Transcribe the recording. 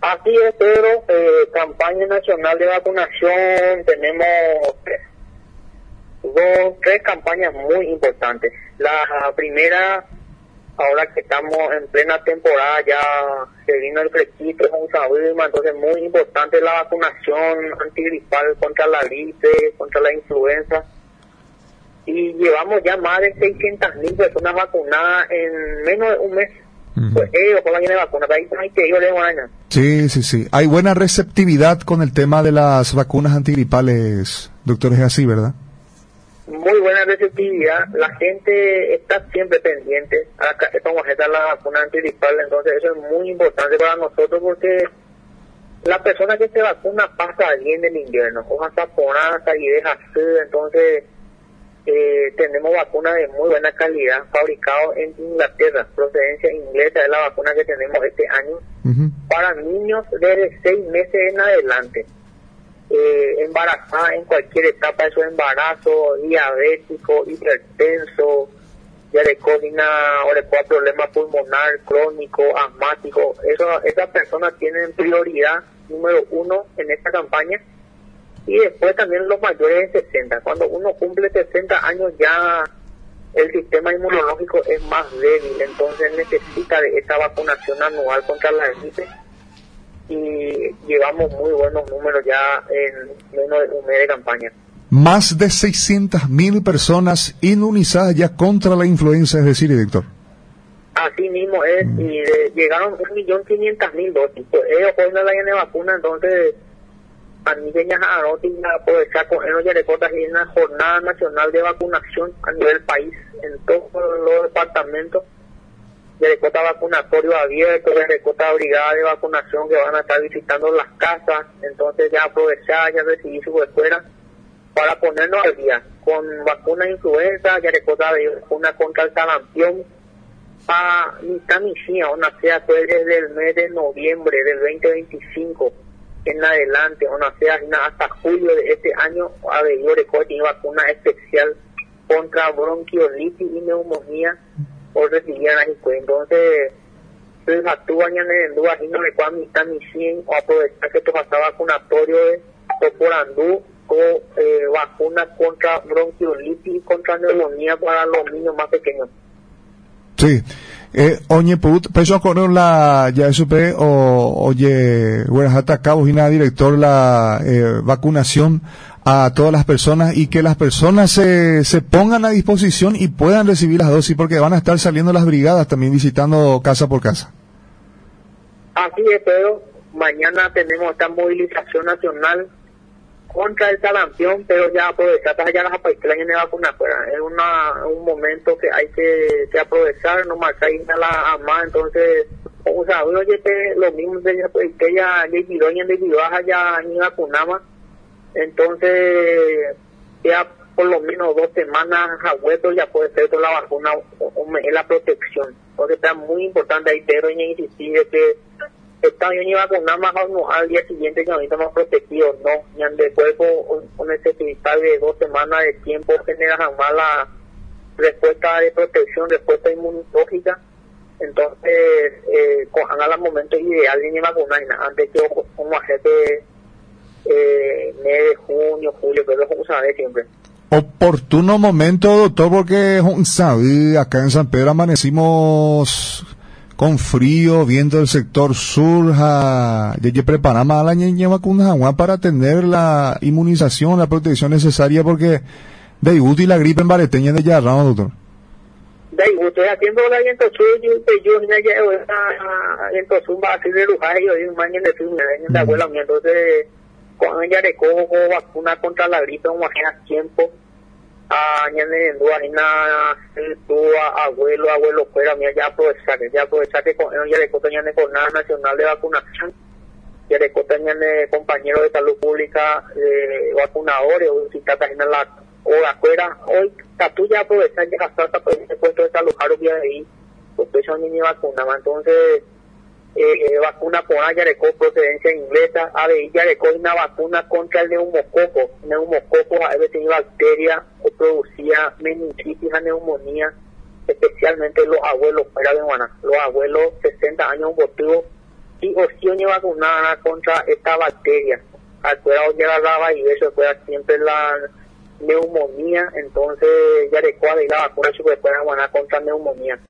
Así es, Pedro. Campaña nacional de vacunación, tenemos tres campañas muy importantes. La primera, ahora que estamos en plena temporada, ya se vino el fresquito, es un sabima, entonces muy importante la vacunación antigripal contra la gripe, contra la influenza. Y llevamos ya más de 600.000 personas vacunadas en menos de un mes. Pues ellos con la llena de vacunas, ahí hay que ellos de buena. Sí. Hay buena receptividad con el tema de las vacunas antigripales, doctor, es así, ¿verdad? Muy buena receptividad, la gente está siempre pendiente a cómo está la vacuna antigripal, entonces eso es muy importante para nosotros porque la persona que se vacuna pasa bien el invierno, hoja saponada y deja sed, entonces tenemos vacunas de muy buena calidad, fabricados en Inglaterra, procedencia inglesa, es la vacuna que tenemos este año, para niños desde 6 meses en adelante. Embarazada en cualquier etapa de su embarazo, diabético, hipertenso, diarecodina, problema pulmonar, crónico, asmático, esas personas tienen prioridad número 1 en esta campaña. Y después también los mayores de 60. Cuando uno cumple 60 años ya el sistema inmunológico es más débil, entonces necesita de esa vacunación anual contra la gripe. Y llevamos muy buenos números ya en menos de un mes de campaña. Más de 600.000 personas inmunizadas ya contra la influenza, es decir, director. Así mismo es, y llegaron 1.500.000 dosis. Pues ellos hoy no la llenan de vacuna, entonces a mí ya aprovechar con ellos ya recortas en una jornada nacional de vacunación a nivel país, en todos los departamentos. Ya recorta vacunatorio abierto, ya recorta brigada de vacunación que van a estar visitando las casas, entonces ya aprovechar, ya recibir su escuela para ponernos al día con vacuna de influenza, ya recorta vacuna contra el sarampión, a mitamicina, una sea fue desde el mes de noviembre del 2025 en adelante, una sea hasta julio de este año, yo recuerdo tiene vacuna especial contra bronquiolitis y neumonía o recibían así, entonces se actúan en dudas y no recuerdan mitamicina o aprovechar que esto pasa vacunatorio de toporandú o vacuna contra bronquiolitis y contra neumonía para los niños más pequeños. Sí. Oye, peso con la ya supe oye, hasta cabo y nada director la vacunación a todas las personas y que las personas se pongan a disposición y puedan recibir las dosis porque van a estar saliendo las brigadas también visitando casa por casa. Así es, pero mañana tenemos esta movilización nacional contra el sarampión, pero ya aprovechar ya las apaislañas de vacunas, es un momento que hay que aprovechar, no marcar a la AMA, entonces, o sea, oye, lo mismo que ya de baja ya ni vacunaba, entonces, ya por lo menos 2 semanas a huevo ya puede ser toda la vacuna o la protección, entonces está muy importante ahí, pero insistir que está bien y vacunar más al día siguiente que ahorita más protegidos, no, ya de cuerpo con necesitar de 2 semanas de tiempo genera jamás la respuesta de protección, respuesta inmunológica, entonces haga el momento ideal de vacunar antes que como hacer mes de junio, julio, pero eso sabe siempre. Oportuno momento, doctor, porque sabe, acá en San Pedro amanecimos con frío, viendo el sector sur, ya preparamos a la niña vacuna para tener la inmunización, la protección necesaria, porque de útil la gripe en bareteña de ya, doctor. De gusto, haciendo la viento sur, yo viento sur va a ser de lujar, yo un mañana de sur, de abuela mía, entonces, cuando ella recojo vacuna contra la gripe, un a tiempo, abuelo fuera mía ya aprovechar que con ellos ya le coteñan de jornada nacional de vacunación, ya le coteñan de compañeros de salud pública, vacunadores, o si está en la hora afuera, hoy tú ya aprovechar ya hasta pues el puesto de salud jaro vía de ahí, pues eso ni vacuna, entonces vacuna con Yarecó, procedencia inglesa, Yarecó es una vacuna contra el neumococo a veces tiene bacteria o producía meningitis, a neumonía, especialmente los abuelos, los abuelos 60 años motivo sí o sí oye vacunada contra esta bacteria. Afuera oye la lava y eso fue siempre la neumonía, entonces ya recuerda y la vacuna se puede aguantar contra neumonía.